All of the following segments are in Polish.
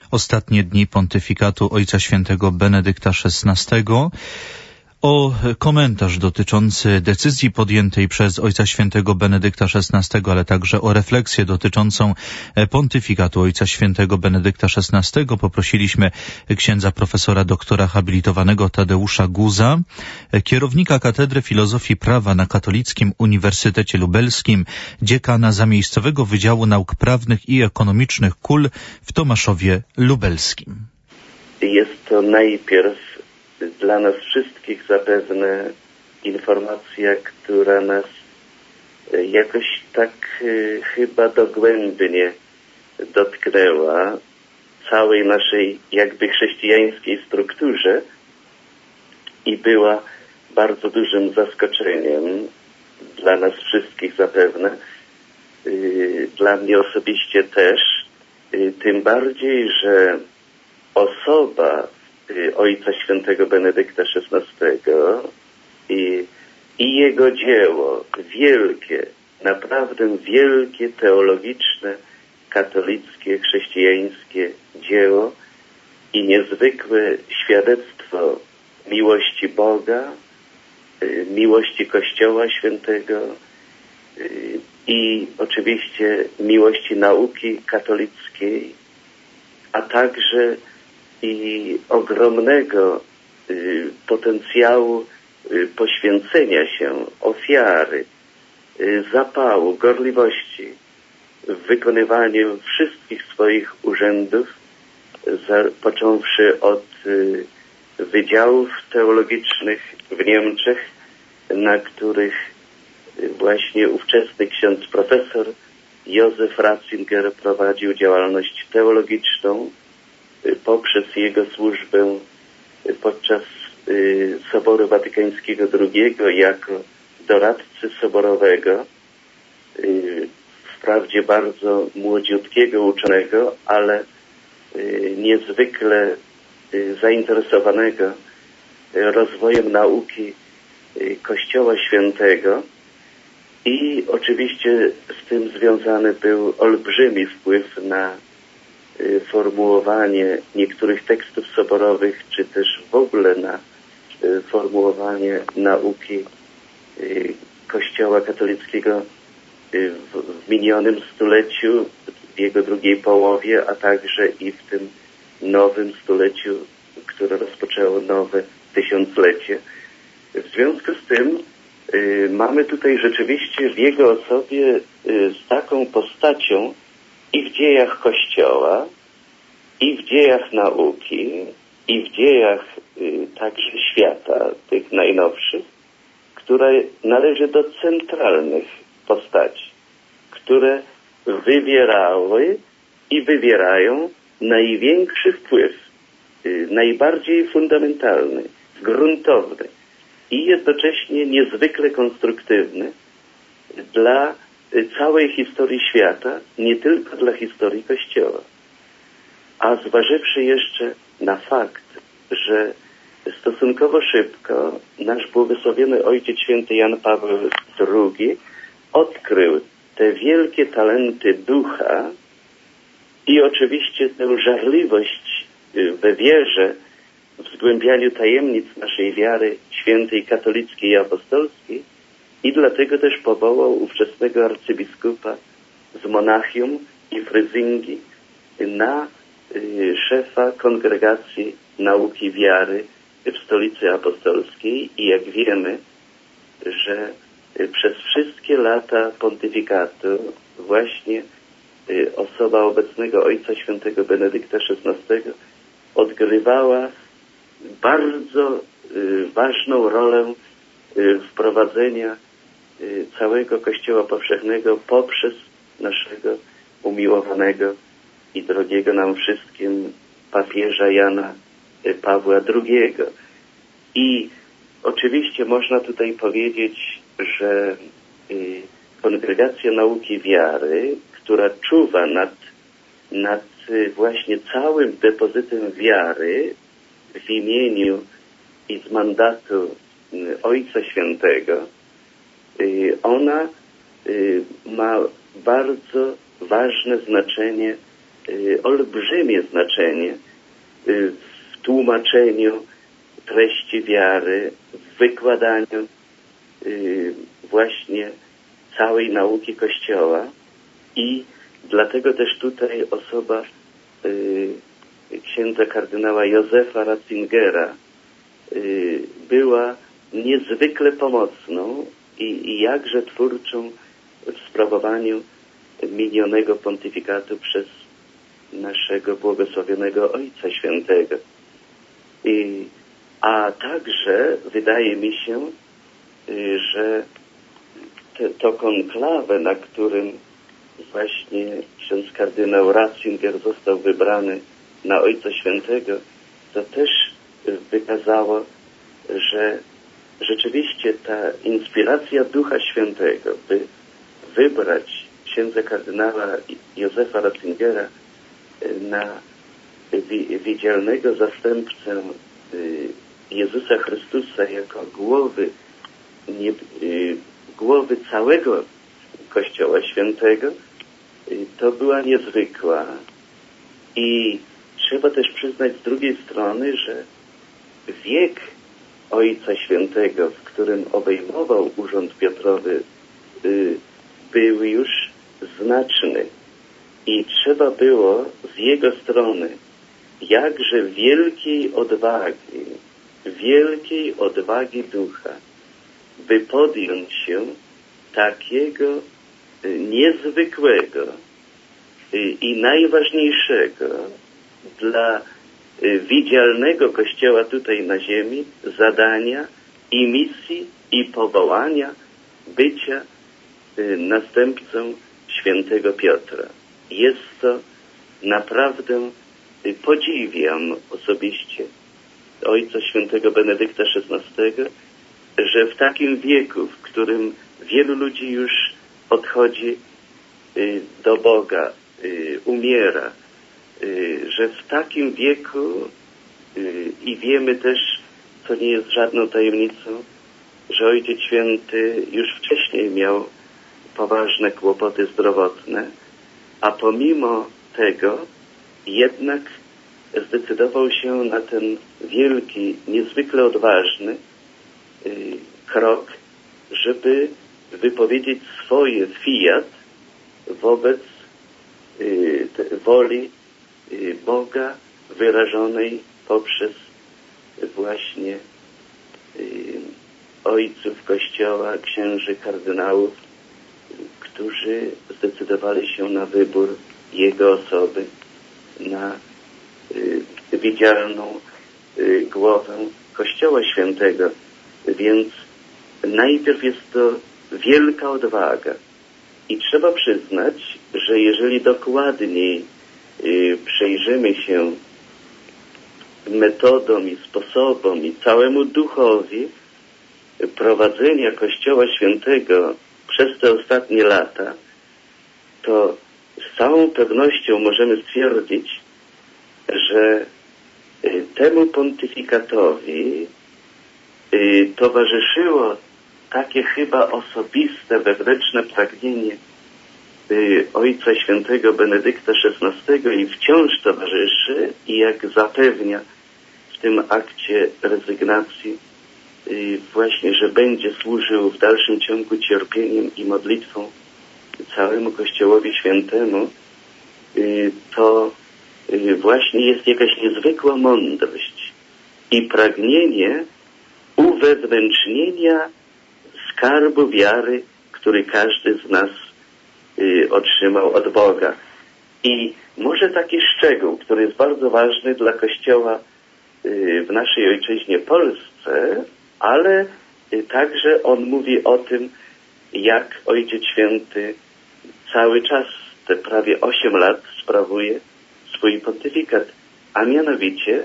ostatnie dni pontyfikatu Ojca Świętego Benedykta XVI, o komentarz dotyczący decyzji podjętej przez Ojca Świętego Benedykta XVI, ale także o refleksję dotyczącą pontyfikatu Ojca Świętego Benedykta XVI poprosiliśmy księdza profesora doktora habilitowanego Tadeusza Guza, kierownika Katedry Filozofii Prawa na Katolickim Uniwersytecie Lubelskim, dziekana Zamiejscowego Wydziału Nauk Prawnych i Ekonomicznych KUL w Tomaszowie Lubelskim. Jest to najpierw dla nas wszystkich zapewne informacja, która nas jakoś tak chyba dogłębnie dotknęła całej naszej jakby chrześcijańskiej strukturze i była bardzo dużym zaskoczeniem dla nas wszystkich zapewne, dla mnie osobiście też, tym bardziej, że osoba Ojca Świętego Benedykta XVI i jego dzieło, wielkie, naprawdę wielkie, teologiczne, katolickie, chrześcijańskie dzieło i niezwykłe świadectwo miłości Boga, miłości Kościoła Świętego i oczywiście miłości nauki katolickiej, a także i ogromnego potencjału poświęcenia się, ofiary, zapału, gorliwości w wykonywaniu wszystkich swoich urzędów, począwszy od wydziałów teologicznych w Niemczech, na których właśnie ówczesny ksiądz profesor Józef Ratzinger prowadził działalność teologiczną, poprzez jego służbę podczas Soboru Watykańskiego II jako doradcy soborowego, wprawdzie bardzo młodziutkiego uczonego, ale niezwykle zainteresowanego rozwojem nauki Kościoła Świętego i oczywiście z tym związany był olbrzymi wpływ na formułowanie niektórych tekstów soborowych, czy też w ogóle na formułowanie nauki Kościoła katolickiego w minionym stuleciu, w jego drugiej połowie, a także i w tym nowym stuleciu, które rozpoczęło nowe tysiąclecie. W związku z tym mamy tutaj rzeczywiście w jego osobie z taką postacią i w dziejach Kościoła, i w dziejach nauki, i w dziejach także świata, tych najnowszych, które należy do centralnych postaci, które wywierały i wywierają największy wpływ, najbardziej fundamentalny, gruntowny i jednocześnie niezwykle konstruktywny dla całej historii świata, nie tylko dla historii Kościoła. A zważywszy jeszcze na fakt, że stosunkowo szybko nasz błogosławiony Ojciec Święty Jan Paweł II odkrył te wielkie talenty ducha i oczywiście tę żarliwość we wierze, w zgłębianiu tajemnic naszej wiary świętej, katolickiej i apostolskiej, i dlatego też powołał ówczesnego arcybiskupa z Monachium i Fryzyngi na szefa Kongregacji Nauki Wiary w Stolicy Apostolskiej. I jak wiemy, że przez wszystkie lata pontyfikatu właśnie osoba obecnego Ojca Świętego Benedykta XVI odgrywała bardzo ważną rolę wprowadzenia całego Kościoła powszechnego poprzez naszego umiłowanego i drogiego nam wszystkim papieża Jana Pawła II. I oczywiście można tutaj powiedzieć, że Kongregacja Nauki Wiary, która czuwa nad właśnie całym depozytem wiary w imieniu i z mandatu Ojca Świętego, ona ma bardzo ważne znaczenie olbrzymie znaczenie w tłumaczeniu treści wiary, w wykładaniu właśnie całej nauki Kościoła i dlatego też tutaj osoba księdza kardynała Józefa Ratzingera była niezwykle pomocną i jakże twórczą w sprawowaniu minionego pontyfikatu przez naszego błogosławionego Ojca Świętego. A także wydaje mi się, że to konklawę, na którym właśnie ksiądz kardynał Ratzinger został wybrany na Ojca Świętego, to też wykazało, że rzeczywiście ta inspiracja Ducha Świętego, by wybrać księdza kardynała Józefa Ratzingera na widzialnego zastępcę Jezusa Chrystusa jako głowy całego Kościoła Świętego, to była niezwykła. I trzeba też przyznać z drugiej strony, że wiek Ojca Świętego, w którym obejmował urząd Piotrowy, był już znaczny. I trzeba było z jego strony jakże wielkiej odwagi ducha, by podjąć się takiego niezwykłego i najważniejszego dla widzialnego Kościoła tutaj na ziemi zadania i misji i powołania bycia następcą świętego Piotra. Jest to naprawdę, podziwiam osobiście Ojca Świętego Benedykta XVI, że w takim wieku, w którym wielu ludzi już odchodzi do Boga, umiera, że w takim wieku i wiemy też, co nie jest żadną tajemnicą, że Ojciec Święty już wcześniej miał poważne kłopoty zdrowotne, a pomimo tego jednak zdecydował się na ten wielki, niezwykle odważny krok, żeby wypowiedzieć swoje fiat wobec woli Boga wyrażonej poprzez właśnie ojców Kościoła, księży, kardynałów, którzy zdecydowali się na wybór jego osoby, na widzialną głowę Kościoła Świętego. Więc najpierw jest to wielka odwaga. I trzeba przyznać, że jeżeli dokładniej przyjrzymy się metodom i sposobom i całemu duchowi prowadzenia Kościoła Świętego przez te ostatnie lata, to z całą pewnością możemy stwierdzić, że temu pontyfikatowi towarzyszyło takie chyba osobiste, wewnętrzne pragnienie Ojca Świętego Benedykta XVI i wciąż towarzyszy, i jak zapewnia w tym akcie rezygnacji właśnie, że będzie służył w dalszym ciągu cierpieniem i modlitwą całemu Kościołowi Świętemu, to właśnie jest jakaś niezwykła mądrość i pragnienie uwewnętrznienia skarbu wiary, który każdy z nas otrzymał od Boga. I może taki szczegół, który jest bardzo ważny dla Kościoła w naszej ojczyźnie Polsce, ale także on mówi o tym, jak Ojciec Święty cały czas, te prawie 8 lat sprawuje swój pontyfikat, a mianowicie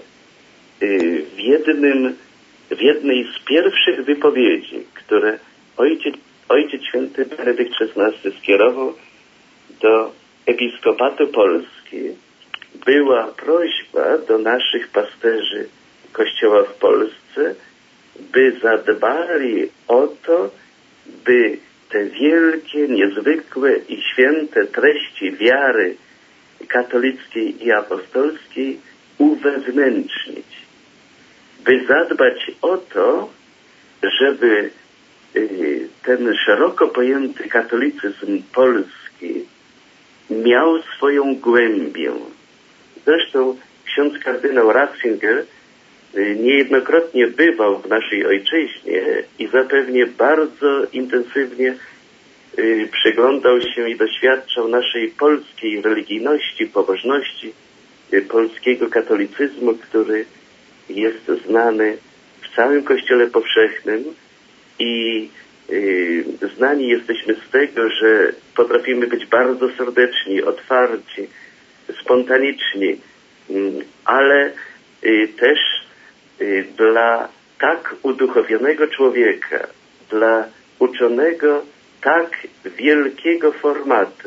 w jednej z pierwszych wypowiedzi, które Ojciec Święty Benedykt XVI skierował do Episkopatu Polski, była prośba do naszych pasterzy Kościoła w Polsce, by zadbali o to, by te wielkie, niezwykłe i święte treści wiary katolickiej i apostolskiej uwewnętrznić, by zadbać o to, żeby ten szeroko pojęty katolicyzm polski miał swoją głębię. Zresztą ksiądz kardynał Ratzinger niejednokrotnie bywał w naszej ojczyźnie i zapewne bardzo intensywnie przyglądał się i doświadczał naszej polskiej religijności, pobożności, polskiego katolicyzmu, który jest znany w całym Kościele powszechnym i znani jesteśmy z tego, że potrafimy być bardzo serdeczni, otwarci, spontaniczni, ale też dla tak uduchowionego człowieka, dla uczonego tak wielkiego formatu,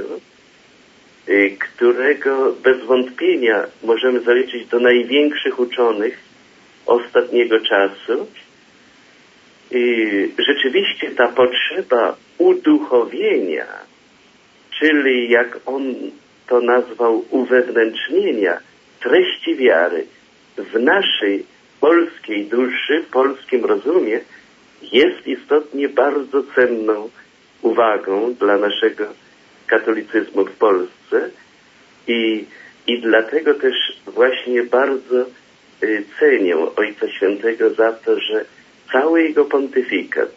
którego bez wątpienia możemy zaliczyć do największych uczonych ostatniego czasu, rzeczywiście ta potrzeba uduchowienia, czyli jak on to nazwał, uwewnętrznienia treści wiary w naszej polskiej duszy, w polskim rozumie, jest istotnie bardzo cenną uwagą dla naszego katolicyzmu w Polsce i dlatego też właśnie bardzo cenię Ojca Świętego za to, że cały jego pontyfikat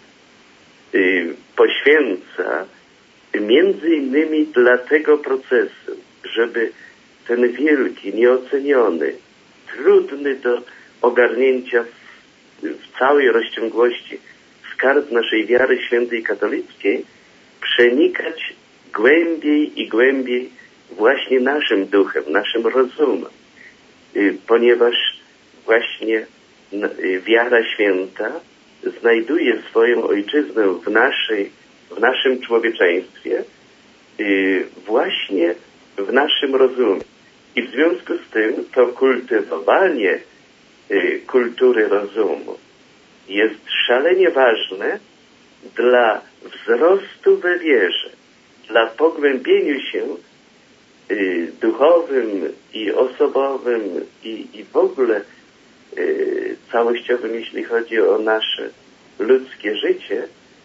poświęca między innymi dla tego procesu, żeby ten wielki, nieoceniony, trudny do ogarnięcia w całej rozciągłości skarb naszej wiary świętej katolickiej przenikać głębiej i głębiej właśnie naszym duchem, naszym rozumem, ponieważ właśnie wiara święta znajduje swoją ojczyznę w naszym człowieczeństwie, właśnie w naszym rozumie. I w związku z tym to kultywowanie kultury rozumu jest szalenie ważne dla wzrostu we wierze, dla pogłębienia się duchowym i osobowym i w ogóle całościowym, jeśli chodzi o nasze ludzkie życie,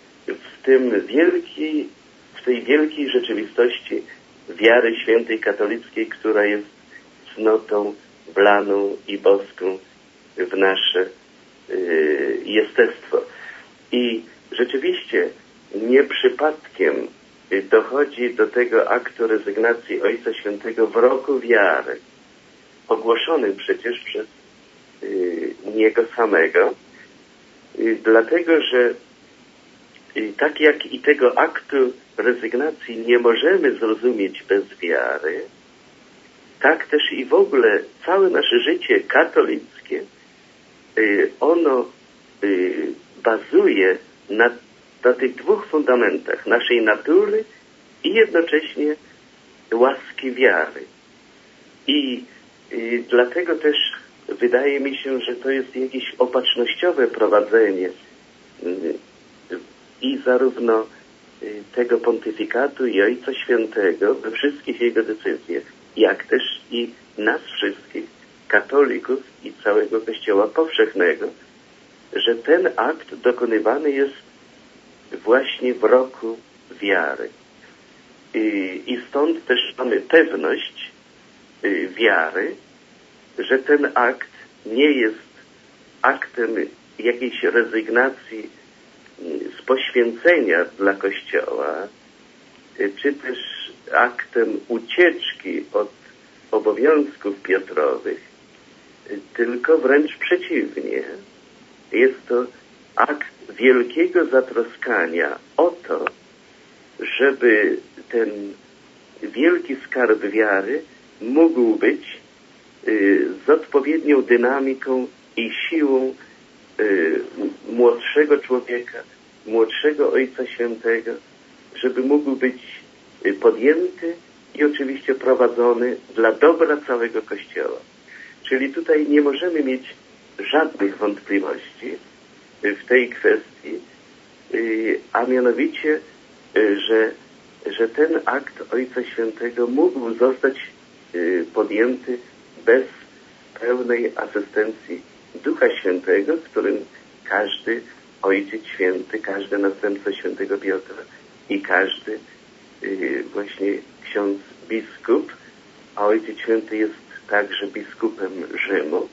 w tej wielkiej rzeczywistości wiary świętej katolickiej, która jest cnotą blaną i boską w nasze jestestwo. I rzeczywiście nie przypadkiem dochodzi do tego aktu rezygnacji Ojca Świętego w roku wiary, ogłoszonym przecież przez niego samego, dlatego że tak jak i tego aktu rezygnacji nie możemy zrozumieć bez wiary, tak też i w ogóle całe nasze życie katolickie, ono bazuje na tych dwóch fundamentach, naszej natury i jednocześnie łaski wiary. I dlatego też wydaje mi się, że to jest jakieś opatrznościowe prowadzenie i zarówno tego pontyfikatu i Ojca Świętego we wszystkich jego decyzjach, jak też i nas wszystkich, katolików i całego Kościoła powszechnego, że ten akt dokonywany jest właśnie w roku wiary. I stąd też mamy pewność wiary, że ten akt nie jest aktem jakiejś rezygnacji z poświęcenia dla Kościoła, czy też aktem ucieczki od obowiązków Piotrowych, tylko wręcz przeciwnie. Jest to akt wielkiego zatroskania o to, żeby ten wielki skarb wiary mógł być z odpowiednią dynamiką i siłą młodszego człowieka, młodszego Ojca Świętego, żeby mógł być podjęty i oczywiście prowadzony dla dobra całego Kościoła. Czyli tutaj nie możemy mieć żadnych wątpliwości w tej kwestii, a mianowicie, że ten akt Ojca Świętego mógł zostać podjęty bez pełnej asystencji Ducha Świętego, którym każdy Ojciec Święty, każdy następca Świętego Piotra i każdy właśnie ksiądz biskup, a Ojciec Święty jest także biskupem Rzymu,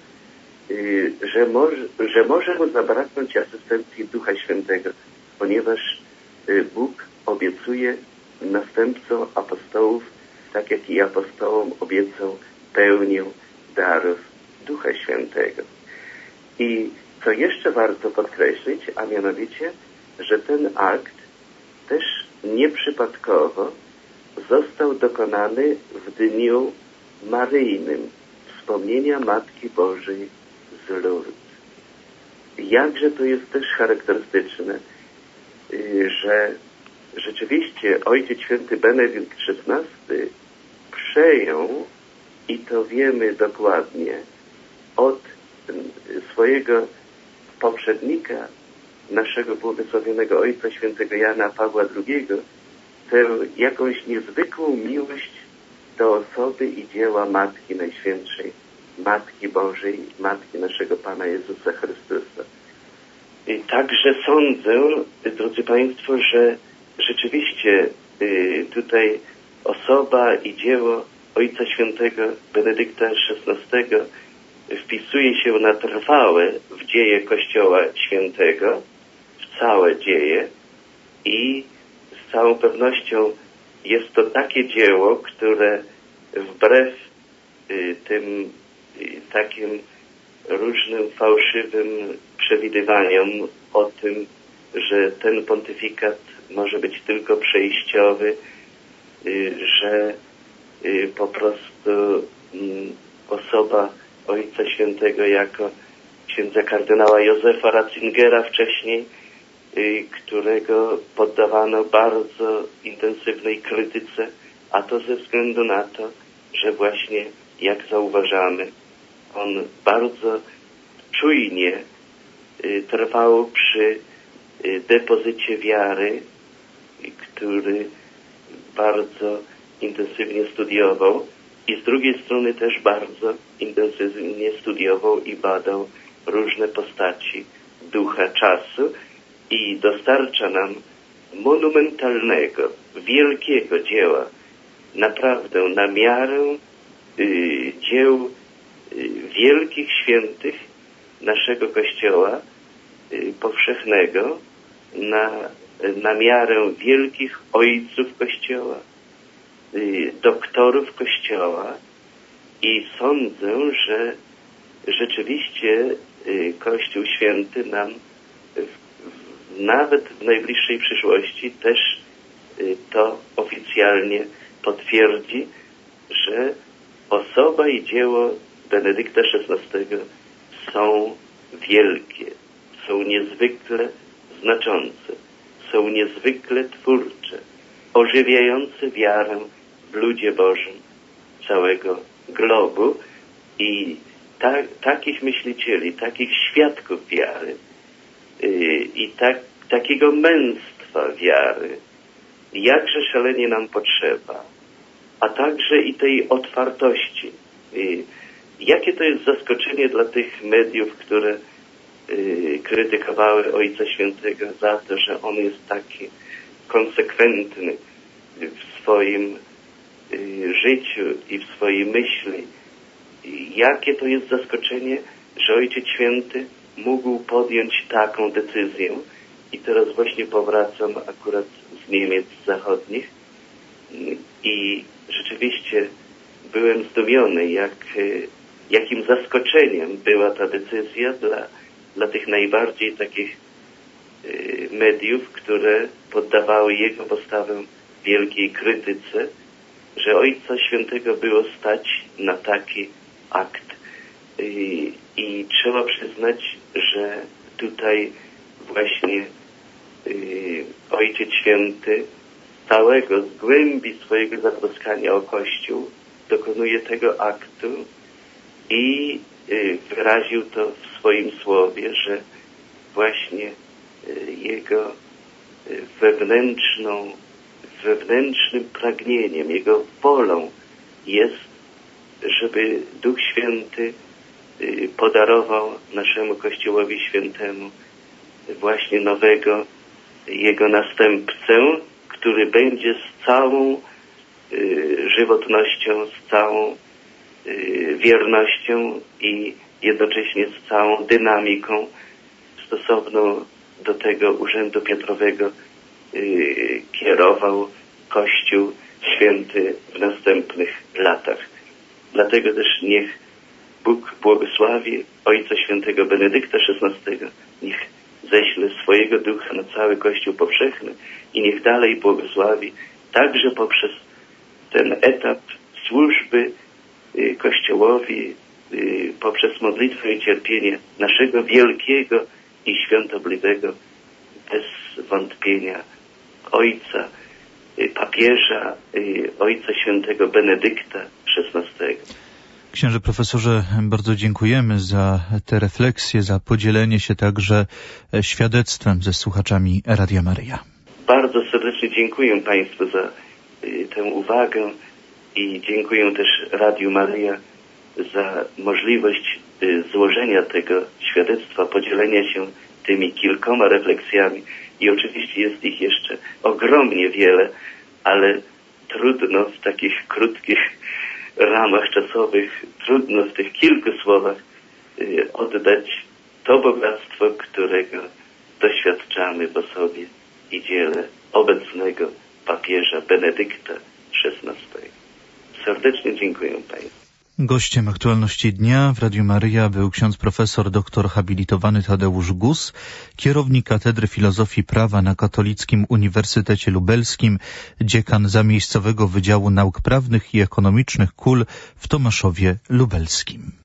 że może mu zabraknąć asystencji Ducha Świętego, ponieważ Bóg obiecuje następcom apostołów, tak jak i apostołom obiecał pełnię darów Ducha Świętego. I co jeszcze warto podkreślić, a mianowicie, że ten akt też nieprzypadkowo został dokonany w dniu maryjnym wspomnienia Matki Bożej z Lourdes. Jakże to jest też charakterystyczne, że rzeczywiście Ojciec Święty Benedykt XVI przejął, i to wiemy dokładnie, od swojego poprzednika, naszego błogosławionego Ojca Świętego Jana Pawła II, tę jakąś niezwykłą miłość do osoby i dzieła Matki Najświętszej, Matki Bożej, Matki naszego Pana Jezusa Chrystusa. I także sądzę, drodzy Państwo, że rzeczywiście tutaj osoba i dzieło Ojca Świętego Benedykta XVI wpisuje się na trwałe w dzieje Kościoła Świętego, w całe dzieje, i z całą pewnością jest to takie dzieło, które wbrew tym takim różnym fałszywym przewidywaniom o tym, że ten pontyfikat może być tylko przejściowy, że po prostu osoba Ojca Świętego jako księdza kardynała Józefa Ratzingera wcześniej, którego poddawano bardzo intensywnej krytyce, a to ze względu na to, że właśnie, jak zauważamy, on bardzo czujnie trwał przy depozycie wiary, który bardzo intensywnie studiował, i z drugiej strony też bardzo intensywnie studiował i badał różne postaci ducha czasu i dostarcza nam monumentalnego, wielkiego dzieła, naprawdę na miarę dzieł wielkich świętych naszego Kościoła powszechnego, na miarę wielkich ojców Kościoła, doktorów Kościoła, i sądzę, że rzeczywiście Kościół Święty nam nawet w najbliższej przyszłości też to oficjalnie potwierdzi, że osoba i dzieło Benedykta XVI są wielkie, są niezwykle znaczące, są niezwykle twórcze, ożywiające wiarę w ludzie Bożym całego globu, i takich myślicieli, takich świadków wiary i takiego męstwa wiary jakże szalenie nam potrzeba, a także i tej otwartości. Jakie to jest zaskoczenie dla tych mediów, które krytykowały Ojca Świętego za to, że on jest taki konsekwentny w swoim życiu i w swojej myśli. Jakie to jest zaskoczenie, że Ojciec Święty mógł podjąć taką decyzję. I teraz właśnie powracam akurat z Niemiec zachodnich i rzeczywiście byłem zdumiony, jakim zaskoczeniem była ta decyzja dla tych najbardziej takich mediów, które poddawały jego postawę wielkiej krytyce, że Ojca Świętego było stać na taki akt. I trzeba przyznać, że tutaj właśnie Ojciec Święty całego z głębi swojego zatroskania o Kościół dokonuje tego aktu i wyraził to w swoim słowie, że właśnie jego wewnętrznym pragnieniem, jego wolą jest żeby Duch Święty podarował naszemu Kościołowi Świętemu właśnie nowego Jego następcę, który będzie z całą żywotnością, z całą wiernością i jednocześnie z całą dynamiką stosowną do tego urzędu Piotrowego kierował Kościół Święty w następnych latach. Dlatego też niech Bóg błogosławi Ojca Świętego Benedykta XVI, niech ześle swojego Ducha na cały Kościół powszechny i niech dalej błogosławi także poprzez ten etap służby Kościołowi, poprzez modlitwę i cierpienie naszego wielkiego i świątobliwego, bez wątpienia, Ojca, papieża, Ojca Świętego Benedykta XVI. Księże profesorze, bardzo dziękujemy za te refleksje, za podzielenie się także świadectwem ze słuchaczami Radia Maryja. Bardzo serdecznie dziękuję Państwu za tę uwagę i dziękuję też Radiu Maryja za możliwość złożenia tego świadectwa, podzielenia się tymi kilkoma refleksjami. I oczywiście jest ich jeszcze ogromnie wiele, ale trudno w takich krótkich ramach czasowych, trudno w tych kilku słowach oddać to bogactwo, którego doświadczamy w osobie i dziele obecnego papieża Benedykta XVI. Serdecznie dziękuję Państwu. Gościem aktualności dnia w Radiu Maryja był ksiądz profesor doktor habilitowany Tadeusz Gus, kierownik Katedry Filozofii Prawa na Katolickim Uniwersytecie Lubelskim, dziekan Zamiejscowego Wydziału Nauk Prawnych i Ekonomicznych KUL w Tomaszowie Lubelskim.